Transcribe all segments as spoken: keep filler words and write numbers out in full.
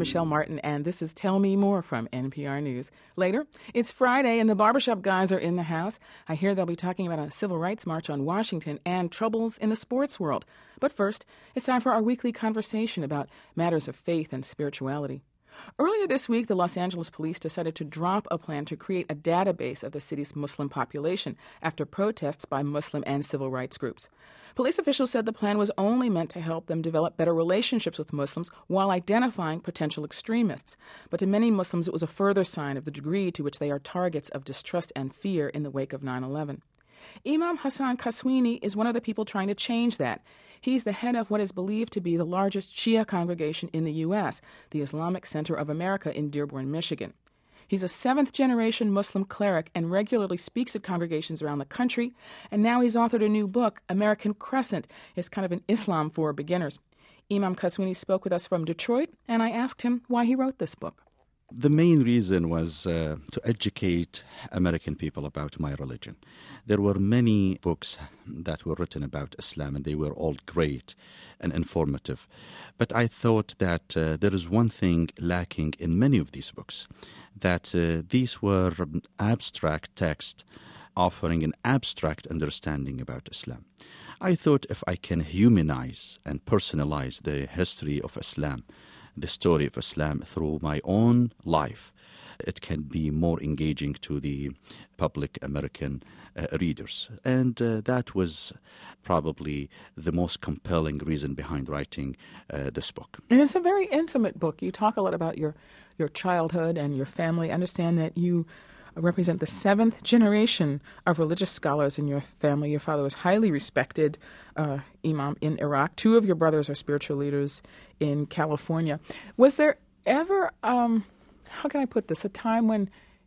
Michelle Martin, and this is Tell Me More from N P R News. Later, it's Friday, and the barbershop guys are in the house. I hear they'll be talking about a civil rights march on Washington and troubles in the sports world. But first, it's time for our weekly conversation about matters of faith and spirituality. Earlier this week, the Los Angeles police decided to drop a plan to create a database of the city's Muslim population after protests by Muslim and civil rights groups. Police officials said the plan was only meant to help them develop better relationships with Muslims while identifying potential extremists. But to many Muslims, it was a further sign of the degree to which they are targets of distrust and fear in the wake of nine eleven. Imam Hassan Qaswini is one of the people trying to change that. He's the head of what is believed to be the largest Shia congregation in the U S, the Islamic Center of America in Dearborn, Michigan. He's a seventh-generation Muslim cleric and regularly speaks at congregations around the country, and now he's authored a new book, American Crescent. It's kind of an Islam for beginners. Imam Qaswini spoke with us from Detroit, and I asked him why he wrote this book. The main reason was uh, to educate American people about my religion. There were many books that were written about Islam, and they were all great and informative. But I thought that uh, there is one thing lacking in many of these books, that uh, these were abstract texts offering an abstract understanding about Islam. I thought if I can humanize and personalize the history of Islam, the story of Islam through my own life, it can be more engaging to the public American uh, readers. And uh, that was probably the most compelling reason behind writing uh, this book. And it's a very intimate book. You talk a lot about your, your childhood and your family. I understand that you represent the seventh generation of religious scholars in your family. Your father was highly respected uh, imam in Iraq. Two of your brothers are spiritual leaders in California. Was there ever, um, how can I put this, a time when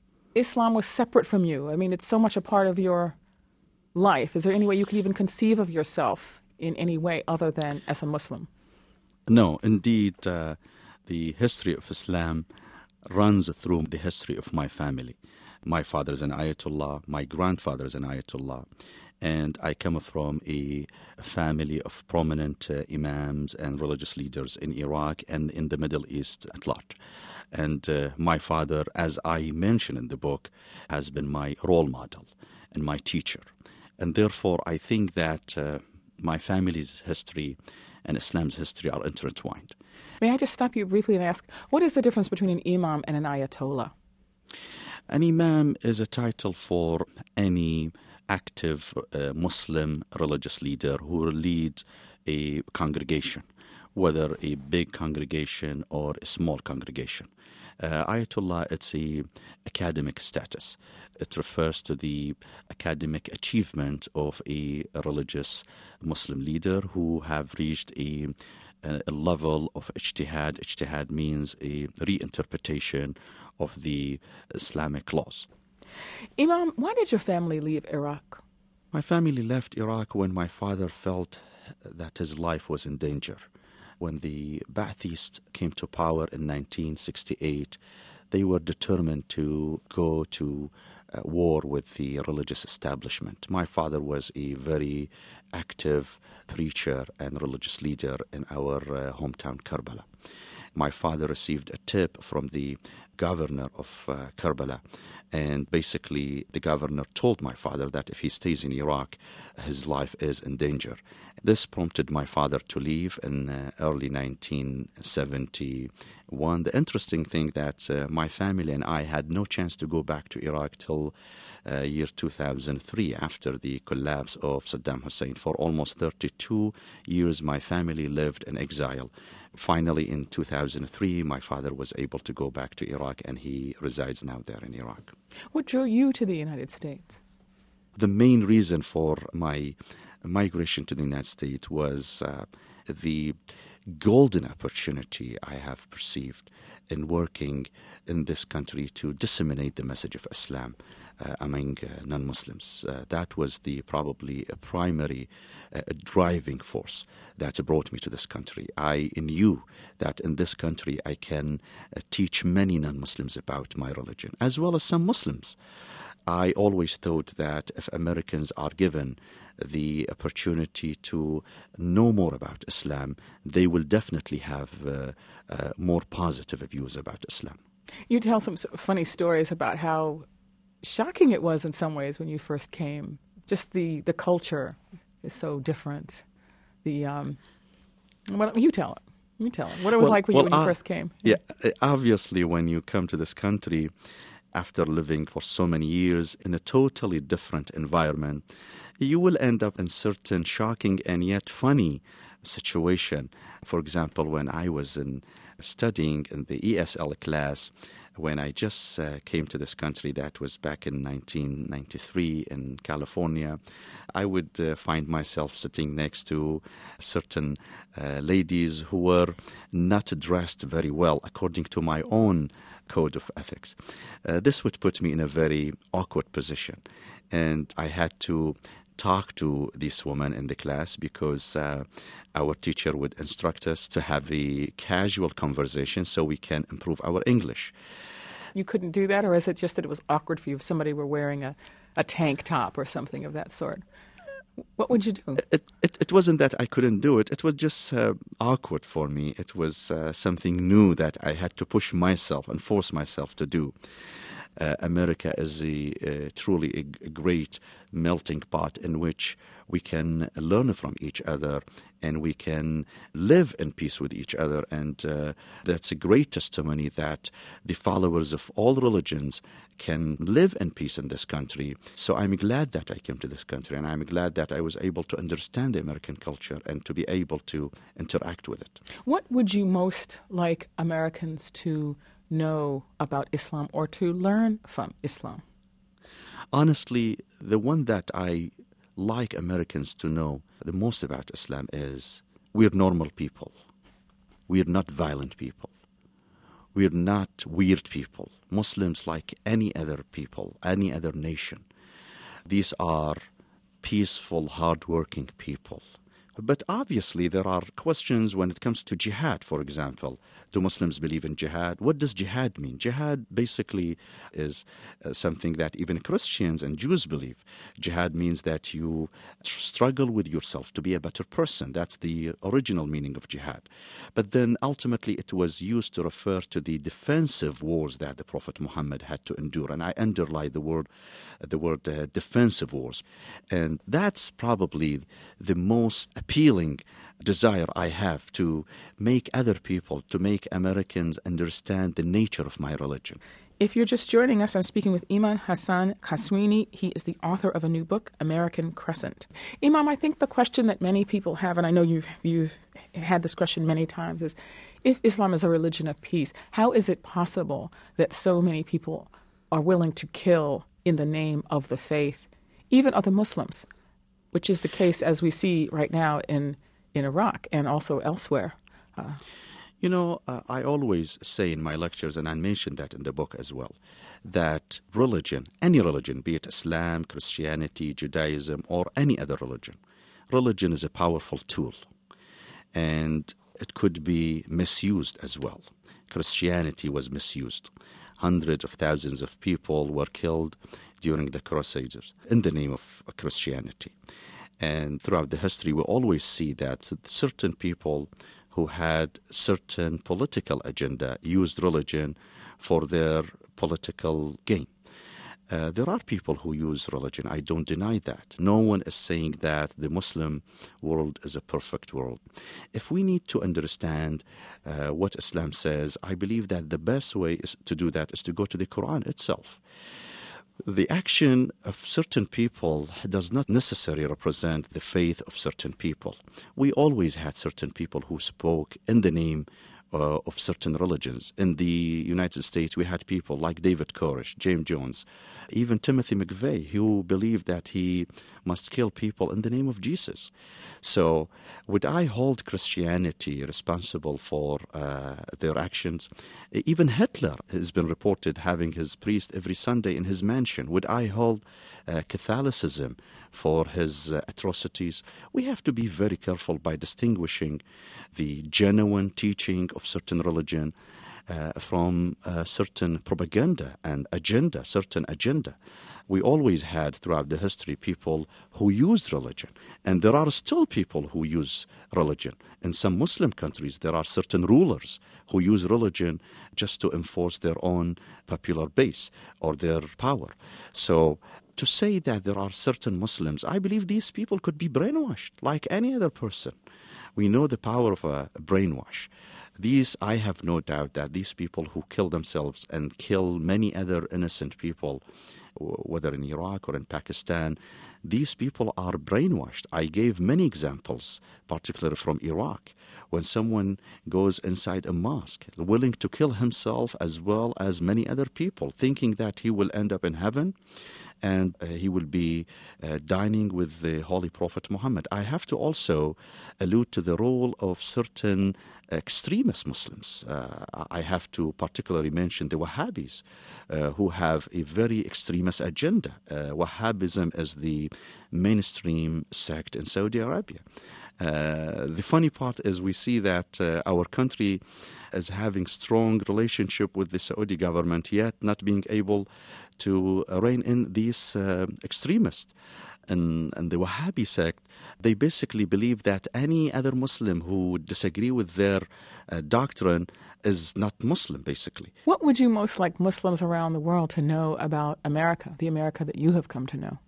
Islam was separate from you? I mean, it's so much a part of your life. Is there any way you could even conceive of yourself in any way other than as a Muslim? No, indeed, uh, the history of Islam runs through the history of my family. My father is an Ayatollah, my grandfather is an Ayatollah, and I come from a family of prominent uh, imams and religious leaders in Iraq and in the Middle East at large. And uh, my father, as I mentioned in the book, has been my role model and my teacher. And therefore, I think that uh, my family's history and Islam's history are intertwined. May I just stop you briefly and ask, what is the difference between an imam and an ayatollah? An imam is a title for any active uh, Muslim religious leader who will lead a congregation, whether a big congregation or a small congregation. Uh, Ayatollah, it's a academic status. It refers to the academic achievement of a religious Muslim leader who have reached a, a level of ijtihad. Ijtihad means a reinterpretation of the Islamic laws. Imam, why did your family leave Iraq? My family left Iraq when my father felt that his life was in danger. When the Ba'athists came to power in nineteen sixty-eight, they were determined to go to uh, war with the religious establishment. My father was a very active preacher and religious leader in our uh, hometown, Karbala. My father received a tip from the governor of uh, Karbala, and basically the governor told my father that if he stays in Iraq, his life is in danger. This prompted my father to leave in uh, early nineteen seventy-one. The interesting thing that uh, my family and I had no chance to go back to Iraq till uh, year two thousand three, after the collapse of Saddam Hussein. For almost thirty-two years, my family lived in exile. Finally, in two thousand three, my father was able to go back to Iraq, and he resides now there in Iraq. What drew you to the United States? The main reason for my migration to the United States was uh, the golden opportunity I have perceived in working in this country to disseminate the message of Islam uh, among uh, non-Muslims. Uh, that was the probably a primary uh, driving force that brought me to this country. I knew that in this country I can uh, teach many non-Muslims about my religion, as well as some Muslims. I always thought that if Americans are given the opportunity to know more about Islam, they will definitely have uh, uh, more positive views about Islam. You tell some funny stories about how shocking it was in some ways when you first came. Just the, the culture is so different. The um, well, you tell it. You tell it. What it was well, like when, well, you, when you uh, first came. Yeah, obviously when you come to this country, after living for so many years in a totally different environment, you will end up in certain shocking and yet funny situation. For example, when I was in studying in the E S L class, when I just uh, came to this country, that was back in nineteen ninety-three in California, I would uh, find myself sitting next to certain uh, ladies who were not dressed very well according to my own code of ethics. Uh, this would put me in a very awkward position, and I had to talk to this woman in the class because uh, our teacher would instruct us to have a casual conversation so we can improve our English. You couldn't do that, or is it just that it was awkward for you if somebody were wearing a, a tank top or something of that sort? What would you do? It, it, it wasn't that I couldn't do it. It was just uh, awkward for me. It was uh, something new that I had to push myself and force myself to do. Uh, America is a, uh, truly a, a great melting pot in which we can learn from each other and we can live in peace with each other. And uh, that's a great testimony that the followers of all religions can live in peace in this country. So I'm glad that I came to this country, and I'm glad that I was able to understand the American culture and to be able to interact with it. What would you most like Americans to know about Islam or to learn from Islam? Honestly, the one that I like Americans to know the most about Islam is we're normal people. We're not violent people. We're not weird people. Muslims like any other people, any other nation. These are peaceful, hardworking people. But obviously there are questions when it comes to jihad, for example. Do Muslims believe in jihad? What does jihad mean? Jihad basically is uh, something that even Christians and Jews believe. Jihad means that you struggle with yourself to be a better person. That's the original meaning of jihad. But then ultimately it was used to refer to the defensive wars that the Prophet Muhammad had to endure. And I underline the word, the word uh, defensive wars. And that's probably the most appealing desire I have, to make other people, to make Americans understand the nature of my religion. If you're just joining us, I'm speaking with Imam Hassan Qaswini. He is the author of a new book, American Crescent. Imam, I think the question that many people have, and I know you've you've had this question many times, is if Islam is a religion of peace, how is it possible that so many people are willing to kill in the name of the faith, even other Muslims, which is the case as we see right now in, in Iraq and also elsewhere? Uh, You know, uh, I always say in my lectures, and I mentioned that in the book as well, that religion, any religion, be it Islam, Christianity, Judaism, or any other religion, religion is a powerful tool, and it could be misused as well. Christianity was misused. Hundreds of thousands of people were killed during the Crusaders in the name of Christianity. And throughout the history, we always see that certain people who had certain political agenda used religion for their political gain. Uh, there are people who use religion. I don't deny that. No one is saying that the Muslim world is a perfect world. If we need to understand uh, what Islam says, I believe that the best way is to do that is to go to the Quran itself. The action of certain people does not necessarily represent the faith of certain people. We always had certain people who spoke in the name uh, of certain religions. In the United States, we had people like David Koresh, James Jones, even Timothy McVeigh, who believed that he must kill people in the name of Jesus. So would I hold Christianity responsible for uh, their actions? Even Hitler has been reported having his priest every Sunday in his mansion. Would I hold uh, Catholicism for his uh, atrocities? We have to be very careful by distinguishing the genuine teaching of certain religion uh, from a certain propaganda and agenda, certain agenda. We always had throughout the history people who used religion, and there are still people who use religion. In some Muslim countries, there are certain rulers who use religion just to enforce their own popular base or their power. So to say that there are certain Muslims, I believe these people could be brainwashed like any other person. We know the power of a brainwash. These, I have no doubt that these people who kill themselves and kill many other innocent people, whether in Iraq or in Pakistan, these people are brainwashed. I gave many examples, particularly from Iraq, when someone goes inside a mosque, willing to kill himself as well as many other people, thinking that he will end up in heaven and uh, he will be uh, dining with the Holy Prophet Muhammad. I have to also allude to the role of certain extremist Muslims. Uh, I have to particularly mention the Wahhabis, uh, who have a very extremist agenda. Uh, Wahhabism is the mainstream sect in Saudi Arabia. Uh, the funny part is we see that uh, our country is having strong relationship with the Saudi government, yet not being able to rein in these uh, extremists. And, and the Wahhabi sect, they basically believe that any other Muslim who would disagree with their uh, doctrine is not Muslim, basically. What would you most like Muslims around the world to know about America, the America that you have come to know?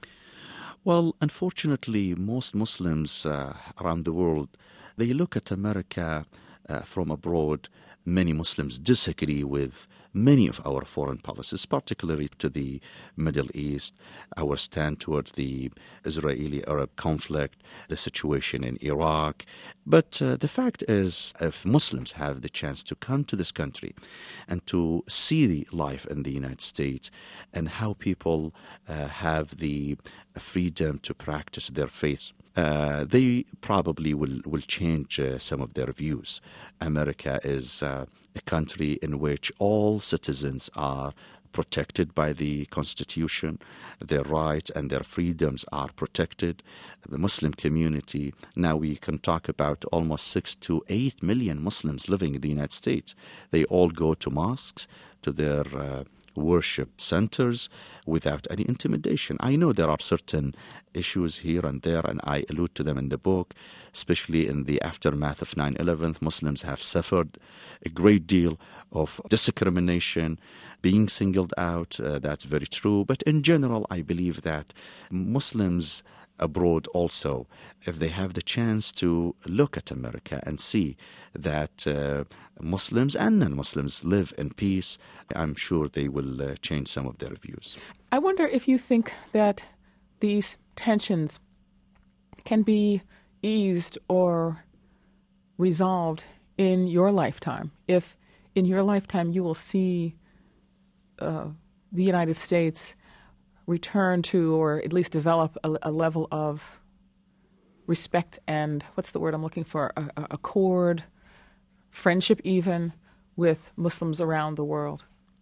Well, unfortunately, most Muslims uh, around the world, they look at America uh, from abroad. Many Muslims disagree with many of our foreign policies, particularly to the Middle East, our stand towards the Israeli-Arab conflict, the situation in Iraq. But uh, the fact is, if Muslims have the chance to come to this country and to see the life in the United States and how people uh, have the freedom to practice their faith, Uh, they probably will, will change uh, some of their views. America is uh, a country in which all citizens are protected by the Constitution. Their rights and their freedoms are protected. The Muslim community, now we can talk about almost six to eight million Muslims living in the United States. They all go to mosques, to their uh, worship centers without any intimidation. I know there are certain issues here and there, and I allude to them in the book, especially in the aftermath of nine eleven. Muslims have suffered a great deal of discrimination, being singled out. Uh, that's very true. But in general, I believe that Muslims abroad also, if they have the chance to look at America and see that uh, Muslims and non-Muslims live in peace, I'm sure they will uh, change some of their views. I wonder if you think that these tensions can be eased or resolved in your lifetime. If in your lifetime you will see uh, the United States return to, or at least develop a, a level of respect and, what's the word I'm looking for, a, a accord, friendship even, with Muslims around the world?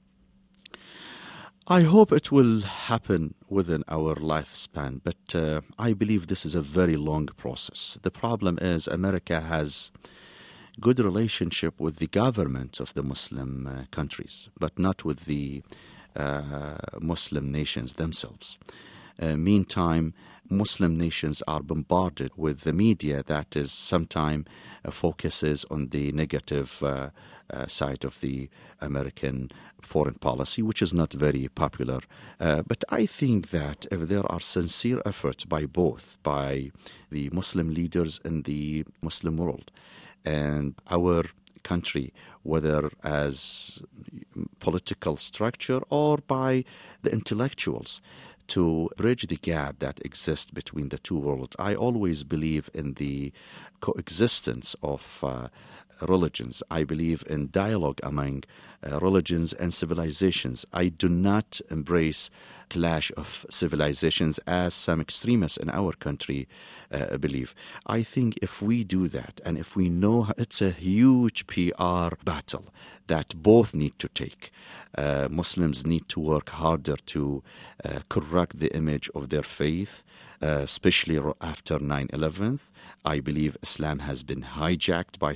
I hope it will happen within our lifespan, but uh, I believe this is a very long process. The problem is America has good relationship with the government of the Muslim uh, countries, but not with the uh, Muslim nations themselves. Uh, meantime, Muslim nations are bombarded with the media that is sometimes uh, focuses on the negative uh, uh, side of the American foreign policy, which is not very popular. Uh, but I think that if there are sincere efforts by both, by the Muslim leaders in the Muslim world and our country, whether as political structure or by the intellectuals, to bridge the gap that exists between the two worlds. I always believe in the coexistence of uh, religions. I believe in dialogue among uh, religions and civilizations. I do not embrace clash of civilizations as some extremists in our country uh, believe. I think if we do that, and if we know it's a huge P R battle that both need to take. Uh, Muslims need to work harder to uh, correct the image of their faith, uh, especially after nine eleven. I believe Islam has been hijacked by certain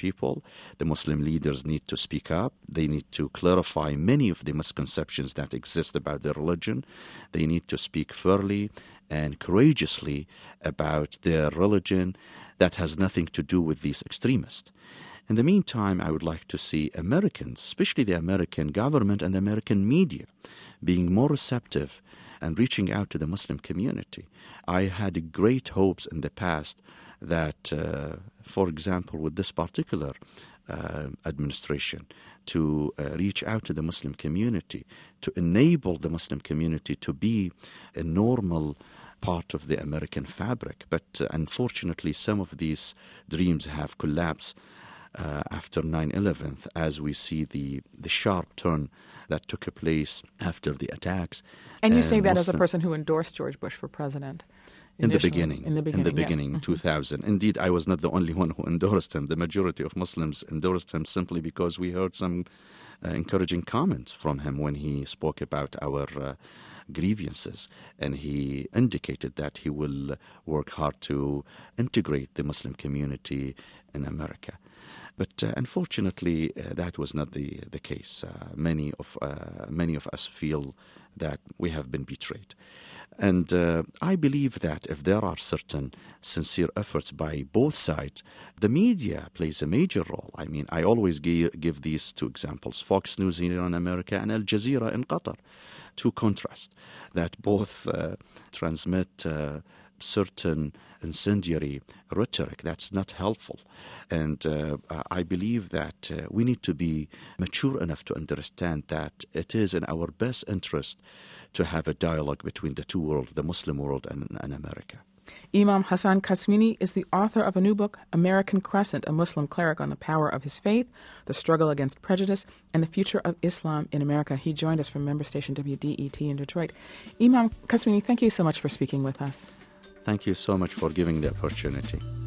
people. The Muslim leaders need to speak up. They need to clarify many of the misconceptions that exist about their religion. They need to speak fairly and courageously about their religion that has nothing to do with these extremists. In the meantime, I would like to see Americans, especially the American government and the American media, being more receptive and reaching out to the Muslim community. I had great hopes in the past that, uh, for example, with this particular uh, administration, to uh, reach out to the Muslim community, to enable the Muslim community to be a normal part of the American fabric. But uh, unfortunately, some of these dreams have collapsed uh, after nine eleven, as we see the, the sharp turn that took place after the attacks. And you uh, say that Muslim- as a person who endorsed George Bush for president. In the, Initially, beginning, in the beginning, in the beginning, yes. two thousand. Indeed, I was not the only one who endorsed him. The majority of Muslims endorsed him simply because we heard some uh, encouraging comments from him when he spoke about our uh, grievances, and he indicated that he will work hard to integrate the Muslim community in America. But uh, unfortunately, uh, that was not the the case. Uh, many of uh, many of us feel that we have been betrayed. And uh, I believe that if there are certain sincere efforts by both sides, the media plays a major role. I mean, I always give, give these two examples, Fox News here in America and Al Jazeera in Qatar, two contrasts that both uh, transmit uh, certain incendiary rhetoric that's not helpful. And uh, I believe that uh, we need to be mature enough to understand that it is in our best interest to have a dialogue between the two worlds, the Muslim world and, and America. Imam Hassan Qasmini is the author of a new book, American Crescent, a Muslim cleric on the power of his faith, the struggle against prejudice, and the future of Islam in America. He joined us from member station W D E T in Detroit. Imam Qasmini, thank you so much for speaking with us. Thank you so much for giving the opportunity.